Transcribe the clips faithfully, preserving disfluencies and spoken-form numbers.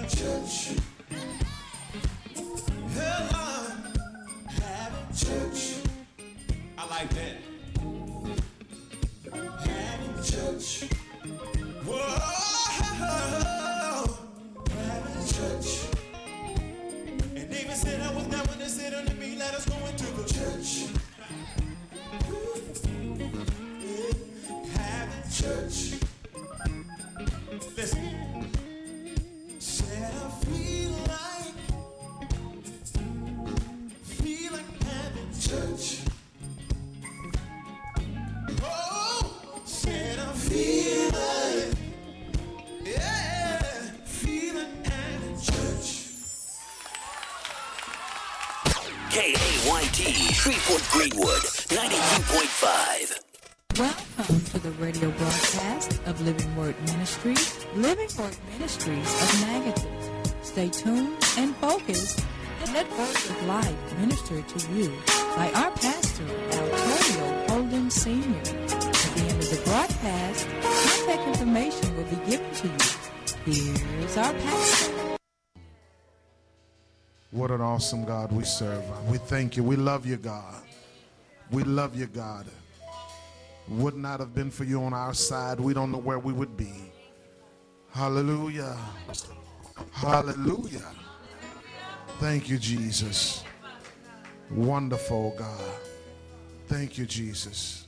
church. Hell, having church. I like that. Having church. Whoa, having church. And David said, I was down when they said unto me, let us go into the church. Having church. Listen. Said I feel like, feel like having church. Oh, said I feel like, yeah, feel like having church. K A Y T, Shreveport Greenwood, ninety-two point five. Welcome to the radio broadcast of Living Word Ministries, Living Word Ministries of Magadan. Stay tuned and focused and let words of life minister to you by our pastor, Altorio Holden Senior At the end of the broadcast, contact information will be given to you. Here's our pastor. What an awesome God we serve. We thank you. We love you, God. We love you, God. Would not have been for you on our side, we don't know where we would be. Hallelujah. Hallelujah. Thank you, Jesus. Wonderful God. Thank you, Jesus.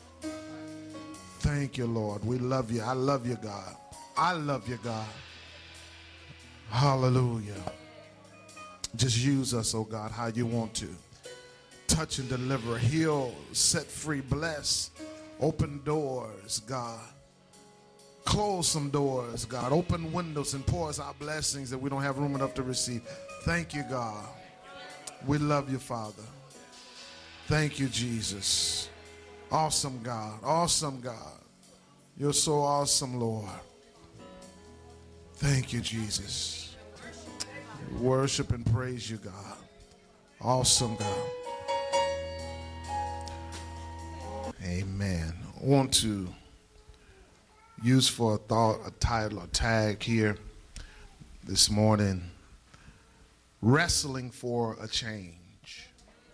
Thank you, Lord. We love you. I love you, God. I love you, God. Hallelujah. Just use us, oh God, how you want to. Touch and deliver, heal, set free, bless. Open doors, God. Close some doors, God. Open windows and pour us out blessings that we don't have room enough to receive. Thank you, God. We love you, Father. Thank you, Jesus. Awesome God. Awesome God. You're so awesome, Lord. Thank you, Jesus. Worship and praise you, God. Awesome God. Amen. I want to use for a thought, a title, a tag here this morning, wrestling for a change.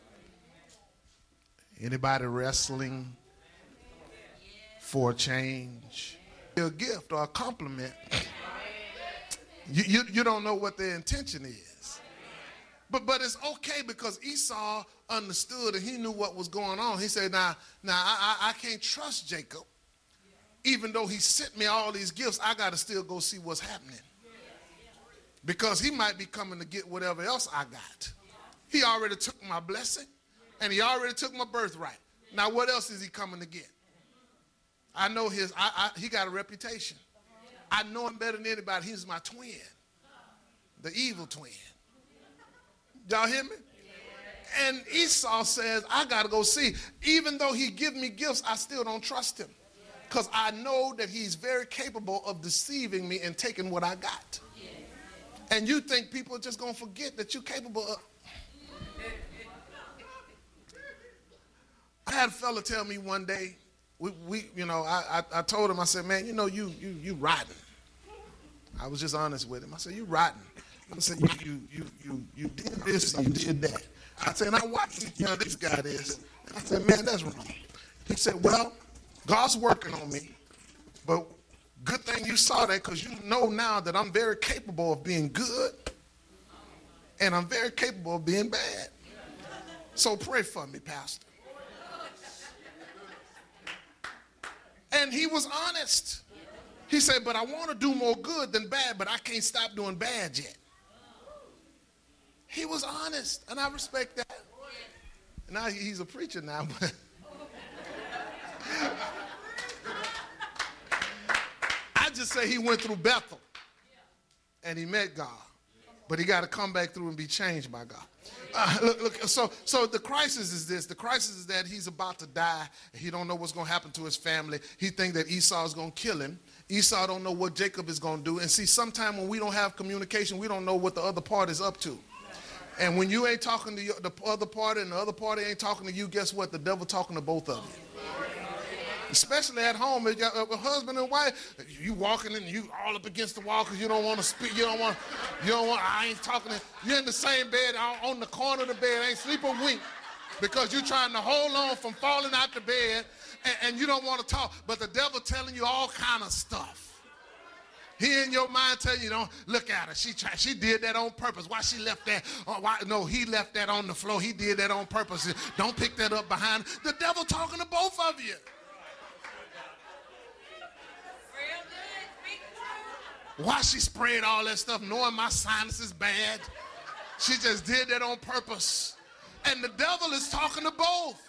Anybody wrestling for a change? A gift or a compliment. You, you, you don't know what their intention is. But but it's okay because Esau understood and he knew what was going on. He said, now, now I, I, I can't trust Jacob. Even though he sent me all these gifts, I got to still go see what's happening. Because he might be coming to get whatever else I got. He already took my blessing and he already took my birthright. Now what else is he coming to get? I know his, I, I, he got a reputation. I know him better than anybody. He's my twin, the evil twin. Y'all hear me? And Esau says, I got to go see. Even though he give me gifts, I still don't trust him. Because I know that he's very capable of deceiving me and taking what I got. And you think people are just going to forget that you're capable of. I had a fella tell me one day, we, we you know, I, I, I told him, I said, man, you know, you, you, you rotten. I was just honest with him. I said, you rotten. I said, you, you, you, you, you did this and you did that. I said, and I watched you tell this guy this. I said, man, that's wrong. He said, well, God's working on me, but good thing you saw that because you know now that I'm very capable of being good and I'm very capable of being bad. So pray for me, Pastor. And he was honest. He said, but I want to do more good than bad, but I can't stop doing bad yet. He was honest, and I respect that. Now he's a preacher now, but I just say he went through Bethel, and he met God, but he got to come back through and be changed by God. Uh, look, look, so, so the crisis is this. The crisis is that he's about to die. He don't know what's going to happen to his family. He think that Esau is going to kill him. Esau don't know what Jacob is going to do. And see, sometime when we don't have communication, we don't know what the other part is up to. And when you ain't talking to your, the other party and the other party ain't talking to you, guess what? The devil talking to both of you. Especially at home, if you're a husband and wife, you walking and you all up against the wall because you don't want to speak. You don't want. You don't want. I ain't talking. To, you're in the same bed on the corner of the bed. Ain't sleep a wink because you're trying to hold on from falling out the bed, and, and you don't want to talk. But the devil telling you all kind of stuff. He in your mind telling you, don't look at her. She tried. She did that on purpose. Why she left that? Oh, why? No, he left that on the floor. He did that on purpose. Don't pick that up behind. The devil talking to both of you. Why she sprayed all that stuff knowing my sinus is bad? She just did that on purpose. And the devil is talking to both.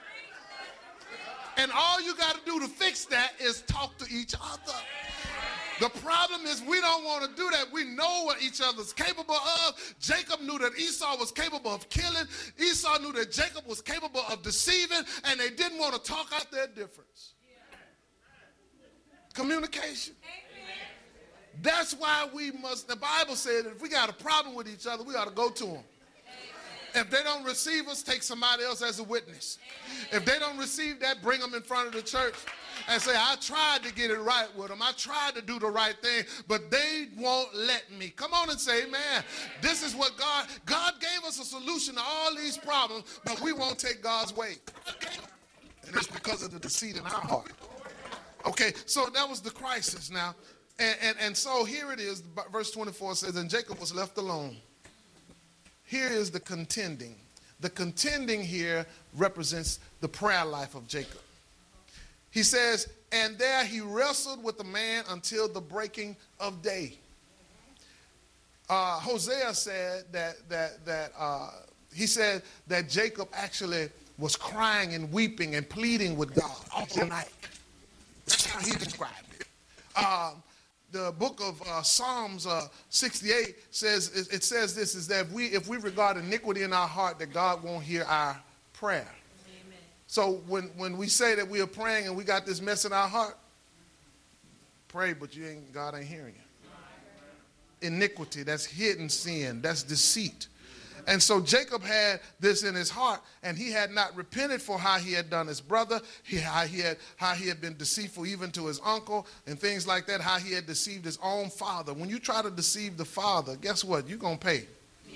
And all you got to do to fix that is talk to each other. The problem is we don't want to do that. We know what each other's capable of. Jacob knew that Esau was capable of killing. Esau knew that Jacob was capable of deceiving, and they didn't want to talk out their difference. Communication. That's why we must, the Bible said if we got a problem with each other, we ought to go to them. If they don't receive us, take somebody else as a witness. If they don't receive that, bring them in front of the church and say, I tried to get it right with them. I tried to do the right thing, but they won't let me. Come on and say, man, this is what God, God gave us a solution to all these problems, but we won't take God's way. And it's because of the deceit in our heart. Okay, so that was the crisis now. And, and, and so here it is, verse twenty-four says, and Jacob was left alone. Here is the contending. The contending here represents the prayer life of Jacob. He says, and there he wrestled with the man until the breaking of day. Uh, Hosea said that, that, that uh, he said that Jacob actually was crying and weeping and pleading with God all night. That's how he described it. Um, The book of uh, Psalms uh, sixty-eight says, it, it says this, is that if we, if we regard iniquity in our heart, that God won't hear our prayer. Amen. So when, when we say that we are praying and we got this mess in our heart, pray, but you ain't, God ain't hearing you. Iniquity, that's hidden sin, that's deceit. And so Jacob had this in his heart, and he had not repented for how he had done his brother, he, how, he had, how he had been deceitful even to his uncle, and things like that, how he had deceived his own father. When you try to deceive the father, guess what? You're going to pay. Yeah.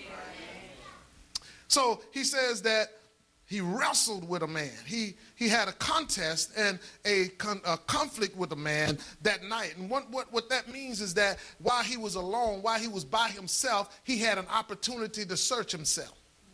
So he says that he wrestled with a man. He, he had a contest and a, con, a conflict with a man that night. And what, what, what that means is that while he was alone, while he was by himself, he had an opportunity to search himself.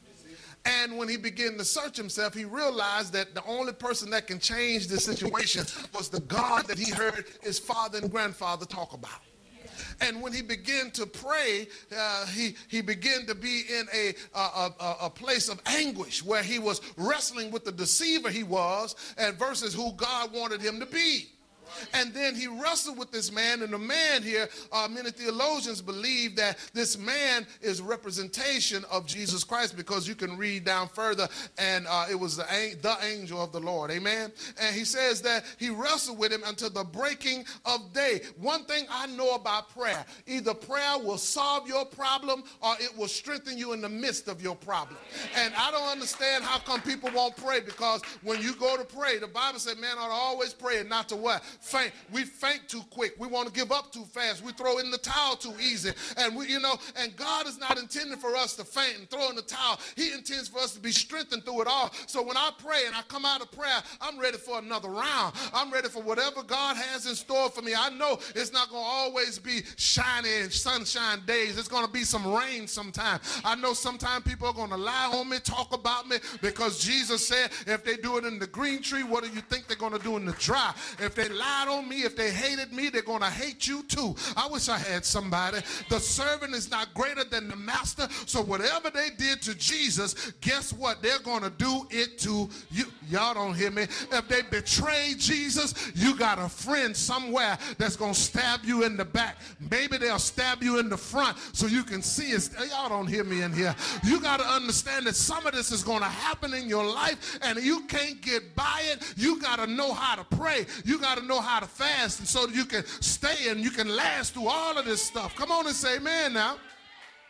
And when he began to search himself, he realized that the only person that can change the situation was the God that he heard his father and grandfather talk about. And when he began to pray, uh, he, he began to be in a, a, a, a place of anguish where he was wrestling with the deceiver he was and versus who God wanted him to be. And then he wrestled with this man, and the man here, uh, many theologians believe that this man is representation of Jesus Christ, because you can read down further, and uh, it was the, the angel of the Lord, amen? And he says that he wrestled with him until the breaking of day. One thing I know about prayer, either prayer will solve your problem or it will strengthen you in the midst of your problem. And I don't understand how come people won't pray, because when you go to pray, the Bible said man ought to always pray and not to what? Faint. We faint too quick. We want to give up too fast. We throw in the towel too easy. And we, you know, and God is not intending for us to faint and throw in the towel. He intends for us to be strengthened through it all. So when I pray and I come out of prayer, I'm ready for another round. I'm ready for whatever God has in store for me. I know it's not going to always be shiny and sunshine days. It's going to be some rain sometime. I know sometimes people are going to lie on me, talk about me, because Jesus said if they do it in the green tree, what do you think they're going to do in the dry? If they lie on me, if they hated me, they're going to hate you too. I wish I had somebody. The servant is not greater than the master, so whatever they did to Jesus, guess what? They're going to do it to you. Y'all don't hear me. If they betrayed Jesus, you got a friend somewhere that's going to stab you in the back. Maybe they'll stab you in the front so you can see it. Y'all don't hear me in here. You got to understand that some of this is going to happen in your life, and you can't get by it. You got to know how to pray. You got to know how to fast, and so that you can stay and you can last through all of this stuff. Come on and say amen now.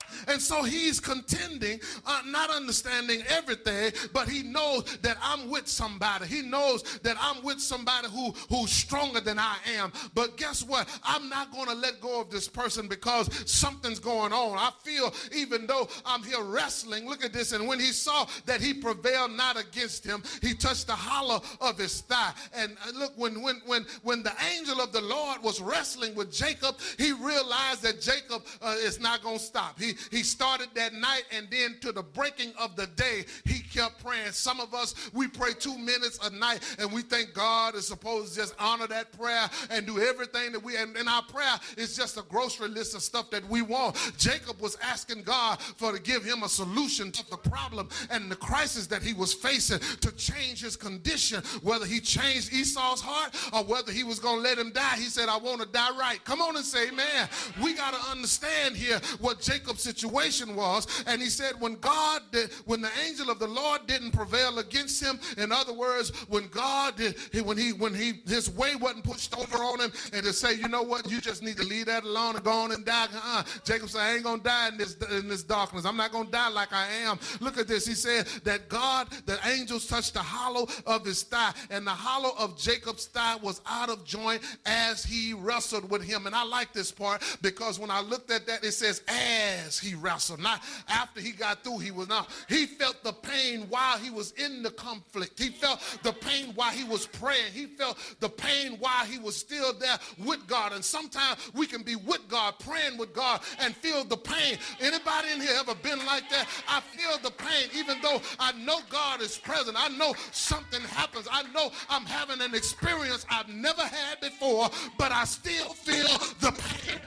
And so he's contending, uh, not understanding everything, but he knows that I'm with somebody. He knows that I'm with somebody who, who's stronger than I am. But guess what? I'm not going to let go of this person because something's going on. I feel even though I'm here wrestling, look at this, and when he saw that he prevailed not against him, he touched the hollow of his thigh. And look, when, when, when, when the angel of the Lord was wrestling with Jacob, he realized that Jacob uh, is not going to stop. He, he started that night, and then to the breaking of the day, he kept praying. Some of us, we pray two minutes a night, and we think God is supposed to just honor that prayer and do everything that we, and, and our prayer is just a grocery list of stuff that we want. Jacob was asking God for to give him a solution to the problem and the crisis that he was facing, to change his condition, whether he changed Esau's heart or whether he was going to let him die. He said, I want to die right. Come on and say amen. We got to understand here what Jacob's situation was. And he said, when God did, when the angel of the Lord didn't prevail against him, in other words, when God did, when he when he his way wasn't pushed over on him, and to say, you know what, you just need to leave that alone and go on and die. Uh-uh. Jacob said, I ain't gonna die in this in this darkness. I'm not gonna die like I am. Look at this. He said that God, the angels touched the hollow of his thigh, and the hollow of Jacob's thigh was out of joint as he wrestled with him. And I like this part because when I looked at that, it says as he wrestled, not after he got through. He was not. He felt the pain while he was in the conflict. He felt the pain while he was praying. He felt the pain while he was still there with God. And sometimes we can be with God, praying with God, and feel the pain. Anybody in here ever been like that? I feel the pain even though I know God is present. I know something happens. I know I'm having an experience I've never had before, but I still feel the pain.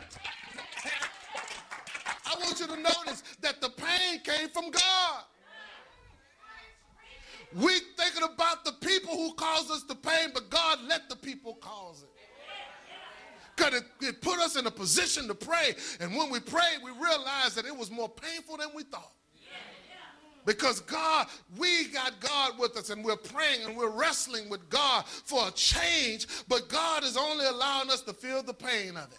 I want you to notice that the pain came from God. We thinking about the people who caused us the pain, but God let the people cause it. Because it, it put us in a position to pray. And when we prayed, we realized that it was more painful than we thought. Because God, we got God with us, and we're praying and we're wrestling with God for a change, but God is only allowing us to feel the pain of it.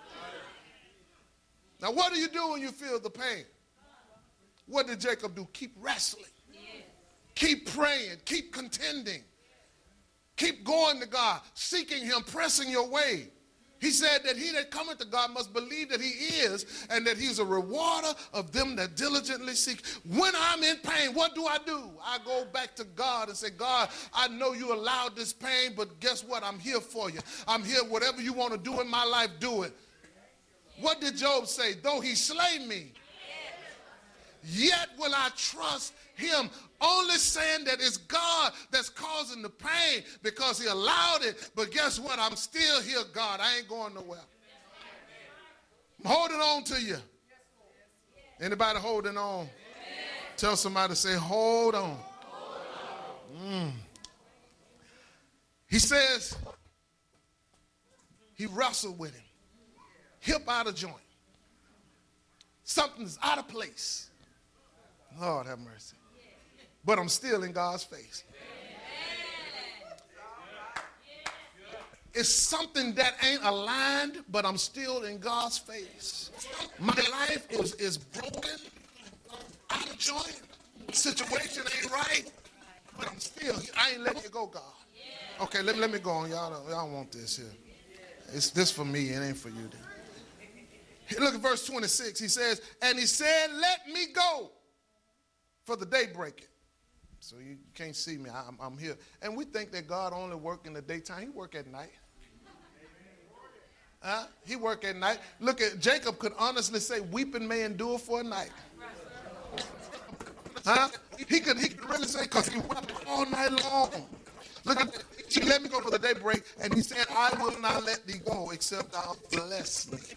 Now, what do you do when you feel the pain? What did Jacob do? Keep wrestling. Keep praying. Keep contending. Keep going to God, seeking him, pressing your way. He said that he that cometh to God must believe that he is, and that he's a rewarder of them that diligently seek. When I'm in pain, what do I do? I go back to God and say, God, I know you allowed this pain, but guess what? I'm here for you. I'm here. Whatever you want to do in my life, do it. What did Job say? Though he slay me, yet will I trust him. Only saying that it's God that's causing the pain because he allowed it. But guess what? I'm still here, God. I ain't going nowhere. I'm holding on to you. Anybody holding on? Tell somebody to say, hold on. Mm. He says he wrestled with him. Hip out of joint. Something's out of place. Lord have mercy. But I'm still in God's face. It's something that ain't aligned, but I'm still in God's face. My life is, is broken, out of joint. Situation ain't right, but I'm still, I ain't letting you go, God. Okay, let me, let me go on. Y'all don't, y'all want this here. It's this for me, it ain't for you. Look at verse twenty-six. He says, and he said, let me go, for the day breaketh. So you can't see me. I'm, I'm here. And we think that God only work in the daytime. He work at night. Huh? He work at night. Look at Jacob could honestly say, weeping may endure for a night. Huh? He could, he could really say, because he wept all night long. Look at that. He let me go for the day break, and he said, I will not let thee go except thou bless me.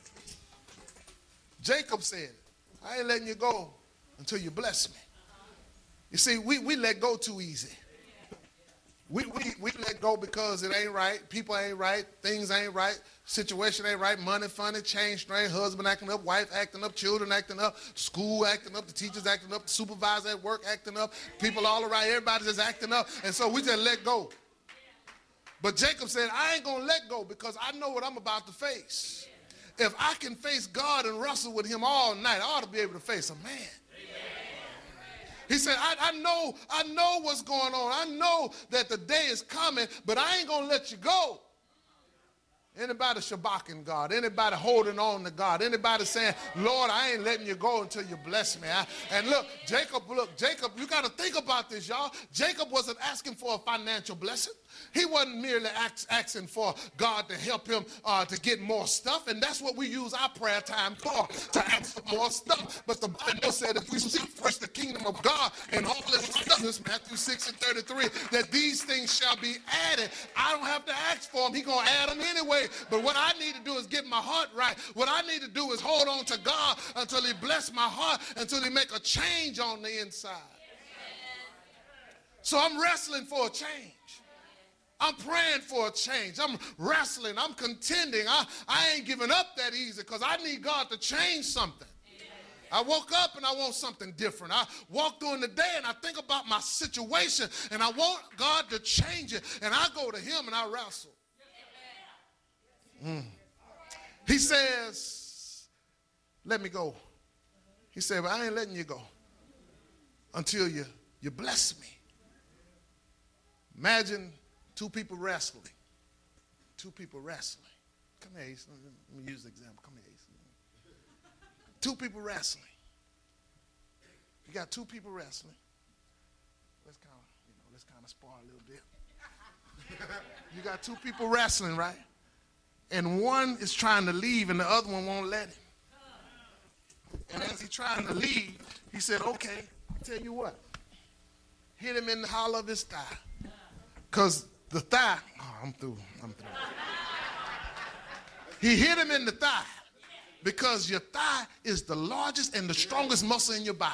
Jacob said, I ain't letting you go until you bless me. You see, we, we let go too easy. We, we, we let go because it ain't right, people ain't right, things ain't right, situation ain't right, money, funny, change, strain, husband acting up, wife acting up, children acting up, school acting up, the teachers acting up, the supervisor at work acting up, people all around, everybody's just acting up, and so we just let go. But Jacob said, I ain't going to let go because I know what I'm about to face. if I can face God and wrestle with him all night, I ought to be able to face a man. He said, I, I know, I know what's going on. I know that the day is coming, but I ain't going to let you go. Anybody shabaking God? Anybody holding on to God? Anybody saying, Lord, I ain't letting you go until you bless me? I, and look, Jacob, look, Jacob, you got to think about this, y'all. Jacob wasn't asking for a financial blessing. He wasn't merely ask, asking for God to help him uh, to get more stuff, and that's what we use our prayer time for, to ask for more stuff. But the Bible said if we seek first the kingdom of God and all his righteousness, Matthew six and thirty-three, that these things shall be added. I don't have to ask for them. He's going to add them anyway. But what I need to do is get my heart right. What I need to do is hold on to God until he bless my heart, until he make a change on the inside. So I'm wrestling for a change. I'm praying for a change. I'm wrestling. I'm contending. I, I ain't giving up that easy because I need God to change something. I woke up and I want something different. I walk during the day and I think about my situation and I want God to change it. And I go to him and I wrestle. Mm. He says, let me go. He said, but I ain't letting you go until you, you bless me. Imagine two people wrestling. Two people wrestling. Come here, Ace. Let me use the example. Come here, Ace. Two people wrestling. You got two people wrestling. Let's kind of, you know, let's kind of spar a little bit. You got two people wrestling, right? And one is trying to leave and the other one won't let him. And as he's trying to leave, he said, okay, I'll tell you what. Hit him in the hollow of his thigh. Because the thigh, oh, I'm through, I'm through. He hit him in the thigh because your thigh is the largest and the strongest muscle in your body.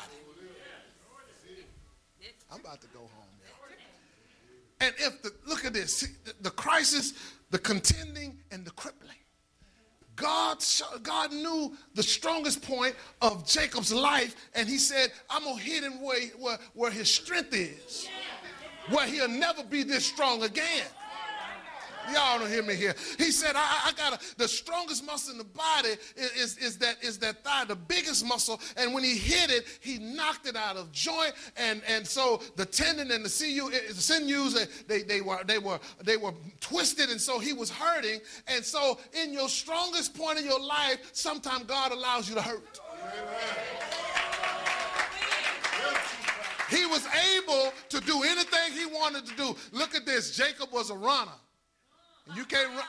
I'm about to go home, y'all. And if the, look at this, see, the, the crisis, the contending, and the crippling. God, God knew the strongest point of Jacob's life, and he said, I'm going to hit him where, where, where his strength is, where he'll never be this strong again. Y'all don't hear me here. He said, I, I got a, the strongest muscle in the body is, is, is, that, is that thigh, the biggest muscle. And when he hit it, he knocked it out of joint. And, and so the tendon and the sinews, they, they, were, they, were, they were twisted. And so he was hurting. And so in your strongest point of your life, sometimes God allows you to hurt. He was able to do anything he wanted to do. Look at this. Jacob was a runner. You can't run.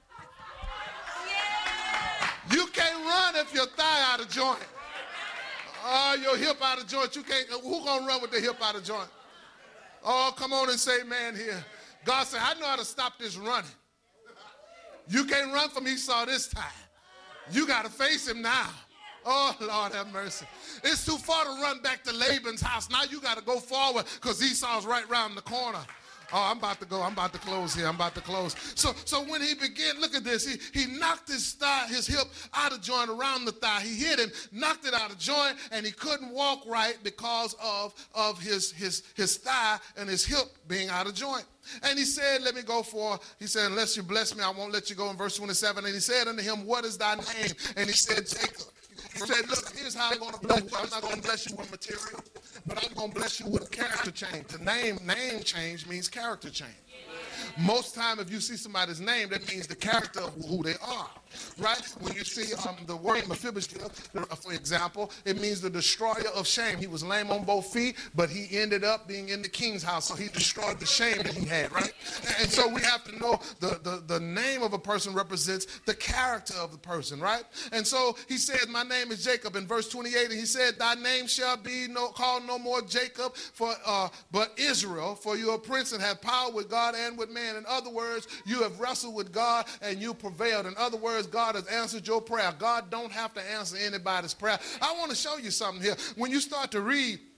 You can't run if your thigh out of joint. Oh, your hip out of joint. You can't. Who gonna run with the hip out of joint? Oh, come on and say, man, here. God said, I know how to stop this running. You can't run from Esau this time. You got to face him now. Oh, Lord have mercy. It's too far to run back to Laban's house. Now you got to go forward because Esau's right around the corner. Oh, I'm about to go. I'm about to close here. I'm about to close. So, so when he began, look at this. He, he knocked his thigh, his hip out of joint around the thigh. He hit him, knocked it out of joint, and he couldn't walk right because of, of his, his, his thigh and his hip being out of joint. And he said, let me go for, he said, unless you bless me, I won't let you go in verse twenty-seven. And he said unto him, what is thy name? And he said, Jacob. He said, look, here's how I'm going to bless you. I'm not going to bless you with material, but I'm going to bless you with a character change. The name, name change means character change. Most time if you see somebody's name, that means the character of who they are, right? When you see um, the word Mephibosheth, for example, it means the destroyer of shame. He was lame on both feet, but he ended up being in the king's house, so he destroyed the shame that he had, right? And so we have to know the, the, the name of a person represents the character of the person, right? And so he said, my name is Jacob in verse twenty-eight, and he said, thy name shall be no, called no more Jacob, for uh, but Israel, for you are a prince and have power with God and with man. In other words, you have wrestled with God and you prevailed. In other words, God has answered your prayer. God don't have to answer anybody's prayer. I want to show you something here. When you start to read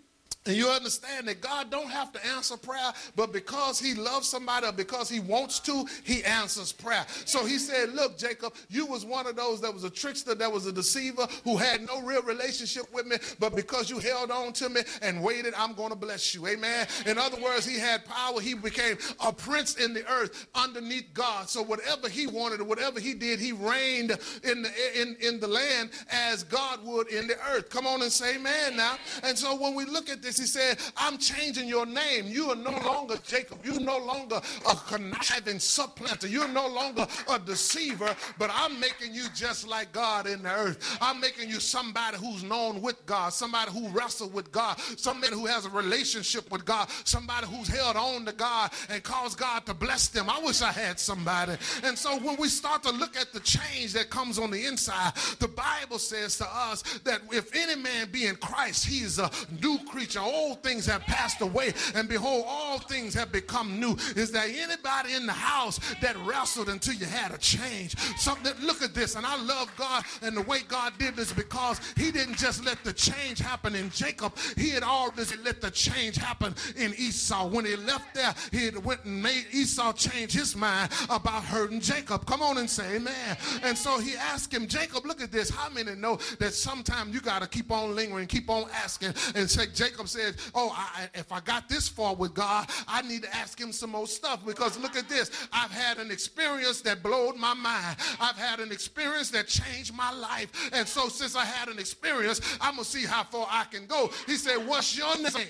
And you understand that God don't have to answer prayer, but because he loves somebody or because he wants to, he answers prayer. So he said, look, Jacob, you was one of those that was a trickster, that was a deceiver, who had no real relationship with me, but because you held on to me and waited, I'm going to bless you. Amen. In other words, he had power. He became a prince in the earth underneath God. So whatever he wanted or whatever he did, he reigned in the, in, in the land as God would in the earth. Come on and say amen now. And so when we look at this, he said, I'm changing your name. You are no longer Jacob. You're no longer a conniving supplanter. You're no longer a deceiver, but I'm making you just like God in the earth. I'm making you somebody who's known with God, somebody who wrestled with God, somebody who has a relationship with God, somebody who's held on to God and caused God to bless them. I wish I had somebody. And so when we start to look at the change that comes on the inside, the Bible says to us that if any man be in Christ, he is a new creature. Old things have passed away, and behold, all things have become new. Is there anybody in the house that wrestled until you had a change? Something, look at this, and I love God and the way God did this, because he didn't just let the change happen in Jacob. He had already let the change happen in Esau. When he left there, he had went and made Esau change his mind about hurting Jacob. Come on and say amen. And so he asked him, Jacob, look at this. How many know that sometimes you got to keep on lingering, keep on asking? And say, Jacob said, oh, I, if I got this far with God, I need to ask him some more stuff, because look at this. I've had an experience that blowed my mind. I've had an experience that changed my life. And so since I had an experience, I'm going to see how far I can go. He said, what's your name?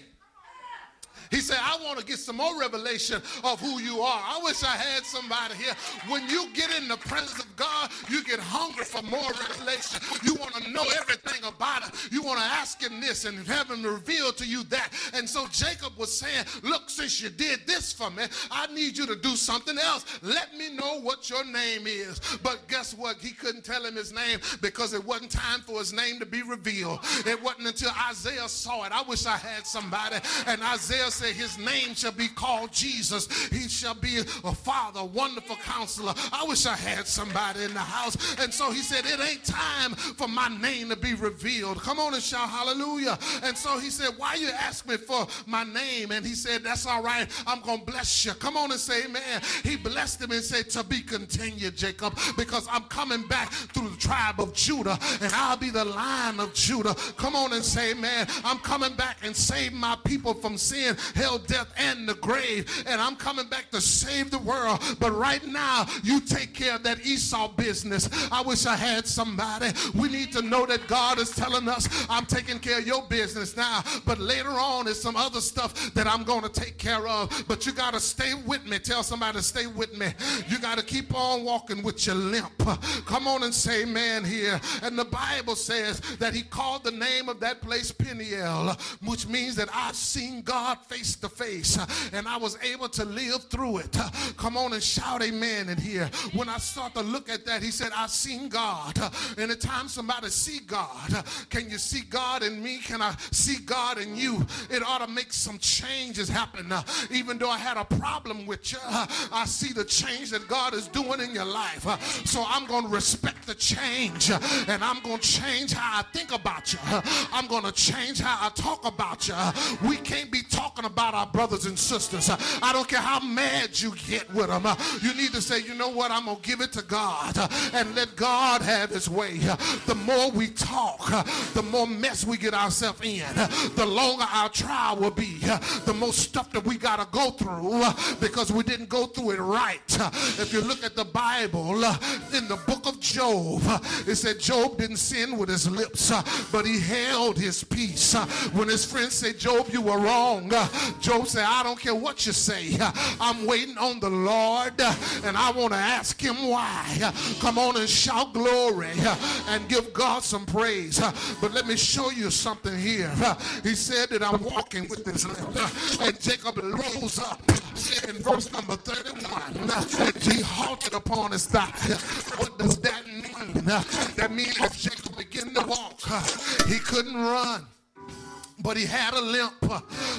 He said, I want to get some more revelation of who you are. I wish I had somebody here. When you get in the presence of God, you get hungry for more revelation. You want to know everything about it. You want to ask him this and have him reveal to you that. And so Jacob was saying, look, since you did this for me, I need you to do something else. Let me know what your name is. But guess what? He couldn't tell him his name because it wasn't time for his name to be revealed. It wasn't until Isaiah saw it. I wish I had somebody. And Isaiah said, his name shall be called Jesus. He shall be a Father, wonderful counselor. I wish I had somebody in the house. And so he said, it ain't time for my name to be revealed. Come on and shout hallelujah. And so he said, why you ask me for my name? And he said, that's all right. I'm going to bless you. Come on and say amen. He blessed him and said, to be continued, Jacob, because I'm coming back through the tribe of Judah, and I'll be the Lion of Judah. Come on and say amen. I'm coming back and save my people from sin, hell, death, and the grave. And I'm coming back to save the world. But right now, you take care of that Esau business. I wish I had somebody. We need to know that God is telling us, I'm taking care of your business now, but later on is some other stuff that I'm going to take care of. But you got to stay with me. Tell somebody to stay with me. You got to keep on walking with your limp. Come on and say amen here. And the Bible says that he called the name of that place Peniel, which means that I've seen God face to face, and I was able to live through it. Come on and shout amen in here. When I start to look at that, he said, I've seen God. Anytime somebody see God, can you see God in me? Can I see God in you? It ought to make some changes happen. Even though I had a problem with you, I see the change that God is doing in your life. So I'm going to respect the change, and I'm going to change how I think about you. I'm going to change how I talk about you. We can't be talking about our brothers and sisters. I don't care how mad you get with them. You need to say, you know what, I'm going to give it to God and let God have his way. The more we talk, the more mess we get ourselves in. The longer our trial will be. The more stuff that we got to go through because we didn't go through it right. If you look at the Bible, in the book of Job, it said Job didn't sin with his lips, but he held his peace. When his friends said, Job, you were wrong, Job said, I don't care what you say. I'm waiting on the Lord, and I want to ask him why. Come on and shout glory and give God some praise. But let me show you something here. He said that I'm walking with this limp. And Jacob rose up in verse number thirty-one. He halted upon his thigh. What does that mean? That means if Jacob began to walk, he couldn't run, but he had a limp.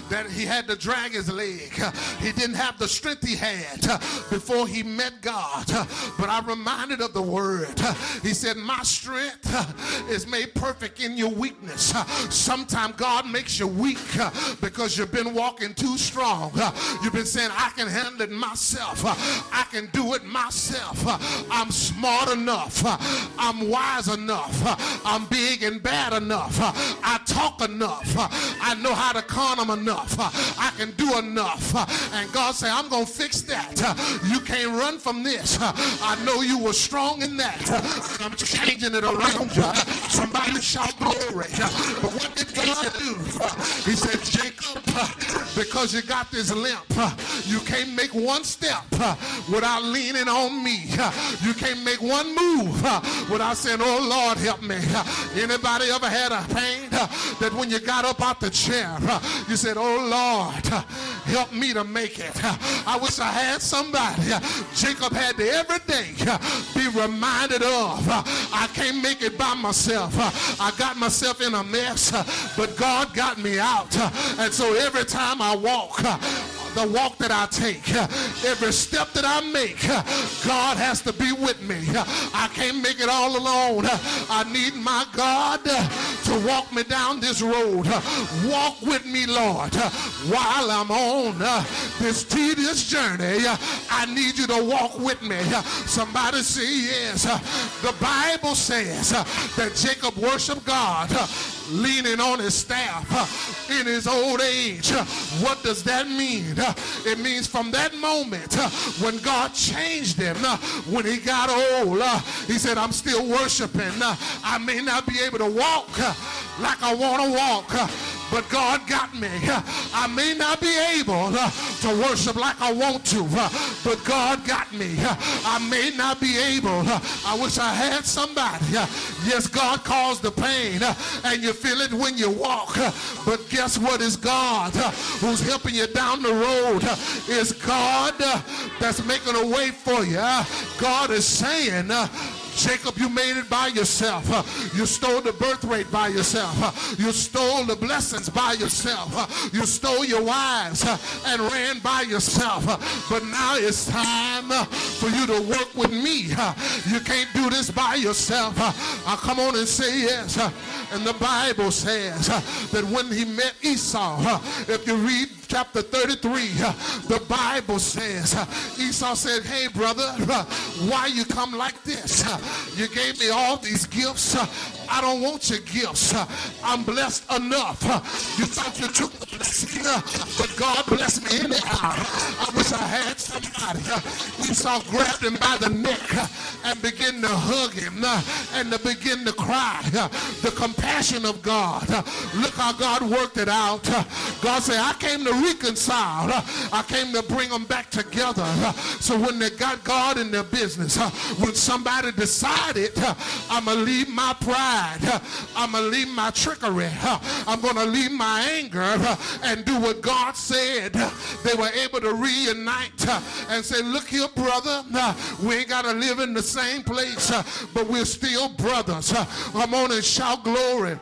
that he had to drag his leg. He didn't have the strength he had before he met God. But I'm reminded of the word. He said, my strength is made perfect in your weakness. Sometimes God makes you weak because you've been walking too strong. You've been saying, I can handle it myself. I can do it myself. I'm smart enough. I'm wise enough. I'm big and bad enough. I talk enough. I know how to con them enough. I can do enough. And God said, I'm going to fix that. You can't run from this. I know you were strong in that. I'm changing it around you. Somebody shout glory. But what did God do? He said, Jacob, because you got this limp, you can't make one step without leaning on me. You can't make one move without saying, oh Lord, help me. Anybody ever had a pain that when you got up out the chair, you said, oh Lord, help me to make it? I wish I had somebody Jacob had to every day be reminded of. I can't make it by myself. I got myself in a mess, but God got me out. And so every time I walk, the walk that I take, every step that I make, God has to be with me. I can't make it all alone. I need my God to walk me down this road. Walk with me, Lord, while I'm on this tedious journey. I need you to walk with me. Somebody say yes. The Bible says that Jacob worshiped God leaning on his staff in his old age. What does that mean? It means from that moment when God changed him, when he got old, he said, I'm still worshiping. I may not be able to walk like I want to walk, but God got me. I may not be able to worship like I want to, but God got me. I may not be able. I wish I had somebody. Yes, God caused the pain, and you feel it when you walk, but guess what? Is God who's helping you down the road. Is God that's making a way for you. God is saying, Jacob, you made it by yourself. You stole the birth rate by yourself. You stole the blessings by yourself. You stole your wives and ran by yourself. But now it's time for you to work with me. You can't do this by yourself. I'll come on and say yes. And the Bible says that when he met Esau, if you read chapter thirty-three, the Bible says Esau said, hey brother, why you come like this? You gave me all these gifts. I don't want your gifts. I'm blessed enough. You thought you took the blessing, but God blessed me anyhow. I wish I had somebody. Esau grabbed him by the neck and began to hug him and to begin to cry. The compassion of God. Look how God worked it out. God said, I came to reconcile. I came to bring them back together. So when they got God in their business, when somebody decided, I'm going to leave my pride, I'm going to leave my trickery, I'm going to leave my anger and do what God said, they were able to reunite and say, look here, brother, we ain't got to live in the same place, but we're still brothers. Come on and shout glory.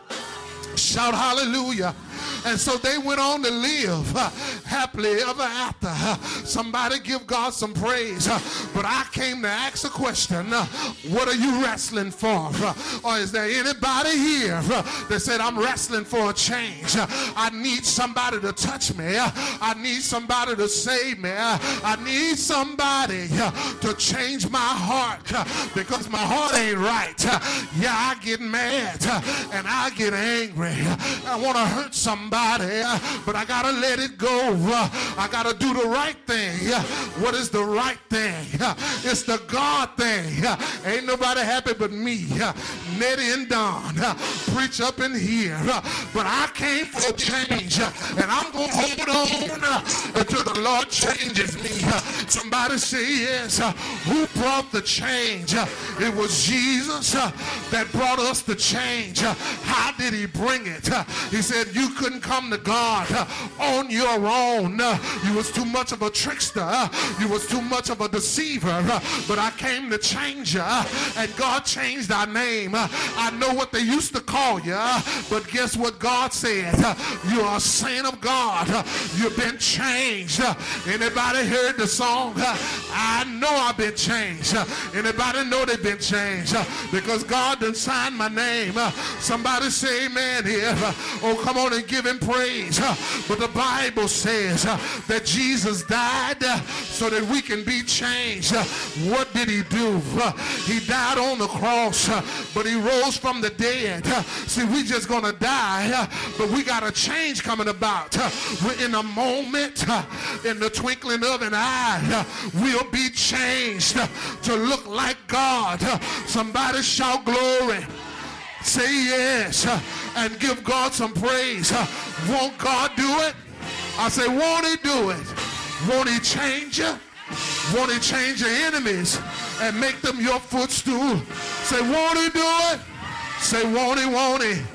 Shout hallelujah. And so they went on to live uh, happily ever after. Uh, somebody give God some praise. Uh, but I came to ask a question. Uh, what are you wrestling for? Uh, or is there anybody here uh, that said, I'm wrestling for a change? Uh, I need somebody to touch me. Uh, I need somebody to save me. Uh, I need somebody uh, to change my heart uh, because my heart ain't right. Uh, yeah, I get mad uh, and I get angry. Uh, I want to hurt somebody. Somebody, but I gotta let it go. I gotta do the right thing. What is the right thing? It's the God thing. Ain't nobody happy but me, Nettie and Don. Preach up in here, but I came for a change, and I'm gonna hold on until the Lord changes me. Somebody say yes. Who brought the change? It was Jesus that brought us the change. How did did he bring it? He said, you couldn't come to God on your own. You was too much of a trickster. You was too much of a deceiver. But I came to change you. And God changed our name. I know what they used to call you. But guess what God said? You are a saint of God. You've been changed. Anybody heard the song? I know I've been changed. Anybody know they've been changed? Because God done signed my name. Somebody say amen here. Oh, come on and give him praise. But the Bible says that Jesus died so that we can be changed. What did he do? He died on the cross, but he rose from the dead. See, we just gonna die, but we got a change coming about. We're in a moment, in the twinkling of an eye, we'll be changed to look like God. Somebody shout glory. Say yes and give God some praise. Won't God do it? I say, won't he do it? Won't he change you? Won't he change your enemies and make them your footstool? Say, won't he do it? Say, won't he, won't he?